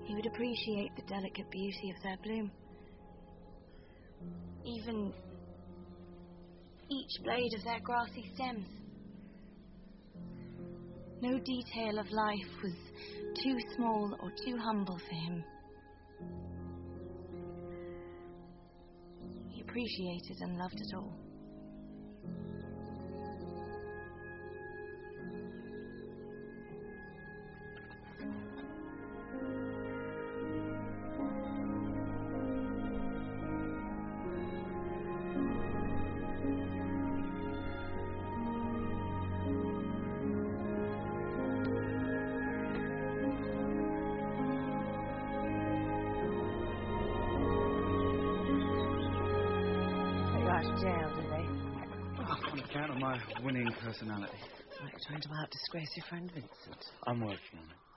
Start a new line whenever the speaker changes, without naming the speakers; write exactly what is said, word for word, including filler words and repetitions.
he would appreciate the delicate beauty of their bloom. Even each blade of their grassy stems. No detail of life was too small or too humble for him. He appreciated and loved it all.
Jail, did they?
Oh, on account of my winning personality.
Like you're trying to out-disgrace your friend Vincent.
I'm working on it.